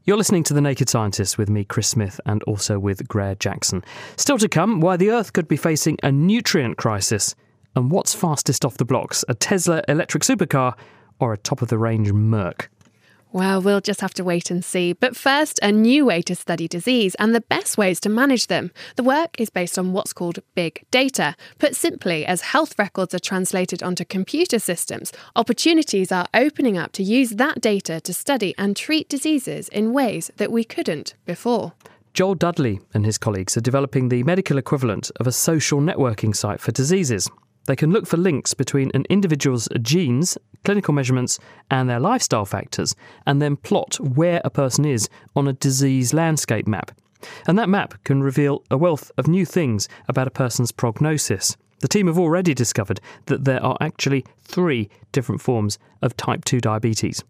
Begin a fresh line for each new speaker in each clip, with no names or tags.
You're listening to The Naked Scientist with me, Chris Smith, and also with Greer Jackson. Still to come, why the Earth could be facing a nutrient crisis, and what's fastest off the blocks, a Tesla electric supercar or a top-of-the-range Merc?
Well, we'll just have to wait and see. But first, a new way to study disease and the best ways to manage them. The work is based on what's called big data. Put simply, as health records are translated onto computer systems, opportunities are opening up to use that data to study and treat diseases in ways that we couldn't before.
Joel Dudley and his colleagues are developing the medical equivalent of a social networking site for diseases. They can look for links between an individual's genes, clinical measurements, and their lifestyle factors, and then plot where a person is on a disease landscape map. And that map can reveal a wealth of new things about a person's prognosis. The team have already discovered that there are actually 3 different forms of type 2 diabetes.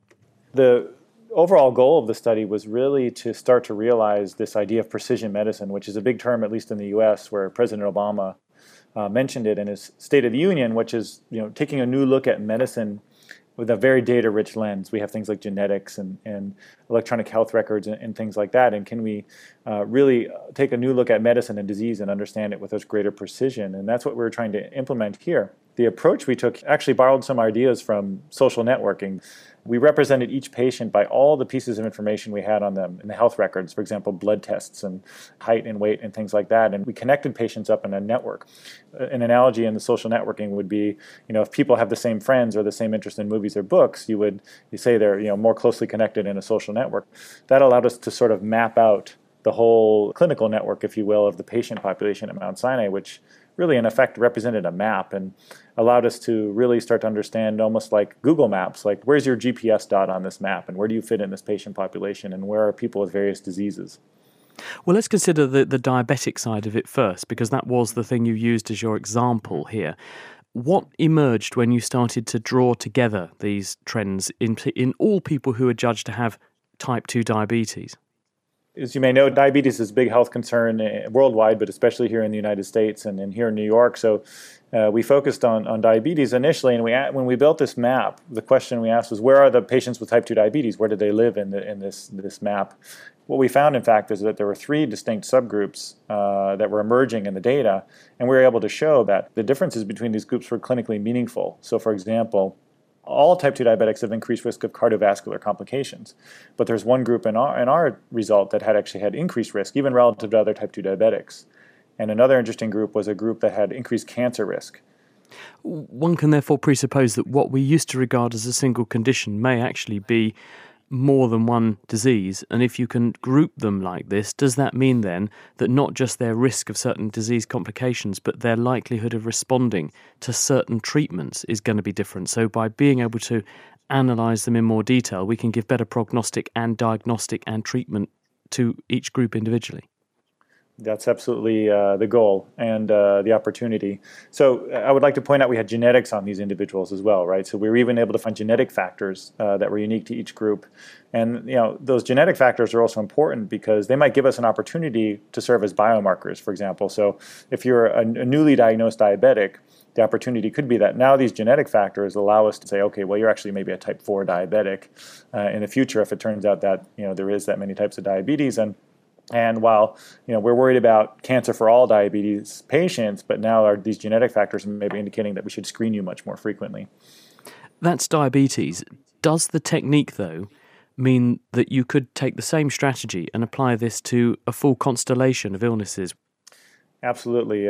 The overall goal of the study was really to start to realize this idea of precision medicine, which is a big term, at least in the US, where President Obama mentioned it in his State of the Union, which is taking a new look at medicine with a very data-rich lens. We have things like genetics and electronic health records and things like that. And can we really take a new look at medicine and disease and understand it with a greater precision? And that's what we're trying to implement here. The approach we took actually borrowed some ideas from social networking. We represented each patient by all the pieces of information we had on them in the health records, for example, blood tests and height and weight and things like that. And we connected patients up in a network. An analogy in the social networking would be, if people have the same friends or the same interest in movies or books, you say they're more closely connected in a social network. That allowed us to sort of map out the whole clinical network, if you will, of the patient population at Mount Sinai, which really, in effect, represented a map and allowed us to really start to understand, almost like Google Maps, like where's your GPS dot on this map and where do you fit in this patient population and where are people with various diseases.
Well, let's consider the diabetic side of it first, because that was the thing you used as your example here. What emerged when you started to draw together these trends in all people who are judged to have type 2 diabetes?
As you may know, diabetes is a big health concern worldwide, but especially here in the United States and here in New York. So we focused on diabetes initially, and when we built this map, the question we asked was, where are the patients with type 2 diabetes? Where do they live in this map? What we found, in fact, is that there were 3 distinct subgroups that were emerging in the data, and we were able to show that the differences between these groups were clinically meaningful. So, for example, all type 2 diabetics have increased risk of cardiovascular complications. But there's one group in our result that actually had increased risk, even relative to other type 2 diabetics. And another interesting group was a group that had increased cancer risk.
One can therefore presuppose that what we used to regard as a single condition may actually be more than one disease, and if you can group them like this, does that mean then that not just their risk of certain disease complications, but their likelihood of responding to certain treatments is going to be different? So by being able to analyse them in more detail, we can give better prognostic and diagnostic and treatment to each group individually.
That's absolutely the goal and the opportunity. So I would like to point out we had genetics on these individuals as well, right? So we were even able to find genetic factors that were unique to each group. And those genetic factors are also important because they might give us an opportunity to serve as biomarkers, for example. So if you're a newly diagnosed diabetic, the opportunity could be that now these genetic factors allow us to say, okay, well, you're actually maybe a type 4 diabetic in the future if it turns out that there is that many types of diabetes. And while we're worried about cancer for all diabetes patients, but now these genetic factors may be indicating that we should screen you much more frequently.
That's diabetes. Does the technique, though, mean that you could take the same strategy and apply this to a full constellation of illnesses?
Absolutely.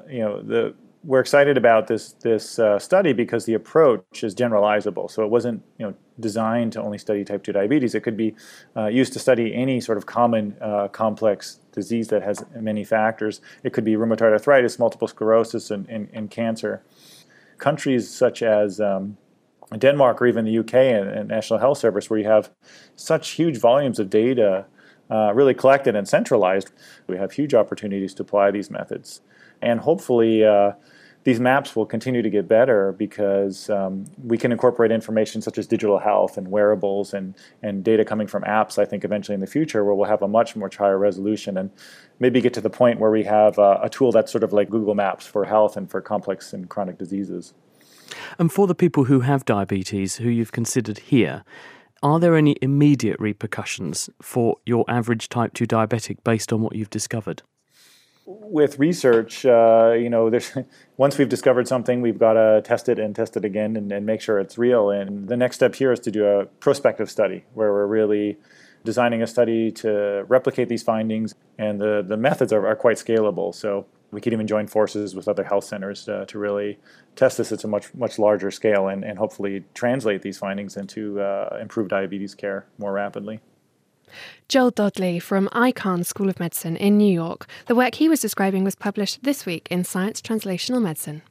We're excited about this study because the approach is generalizable. So it wasn't designed to only study type 2 diabetes. It could be used to study any sort of common complex disease that has many factors. It could be rheumatoid arthritis, multiple sclerosis, and cancer. Countries such as Denmark or even the UK and National Health Service, where you have such huge volumes of data really collected and centralized, we have huge opportunities to apply these methods. And hopefully these maps will continue to get better because we can incorporate information such as digital health and wearables and data coming from apps, I think, eventually in the future, where we'll have a much higher resolution and maybe get to the point where we have a tool that's sort of like Google Maps for health and for complex and chronic diseases.
And for the people who have diabetes, who you've considered here, Are there any immediate repercussions for your average type 2 diabetic based on what you've discovered?
With research, there's once we've discovered something, we've got to test it again and make sure it's real. And the next step here is to do a prospective study where we're really designing a study to replicate these findings. And the methods are quite scalable. So we could even join forces with other health centers to really test this at a much larger scale and hopefully translate these findings into improved diabetes care more rapidly.
Joel Dodley from Icahn School of Medicine in New York. The work he was describing was published this week in Science Translational Medicine.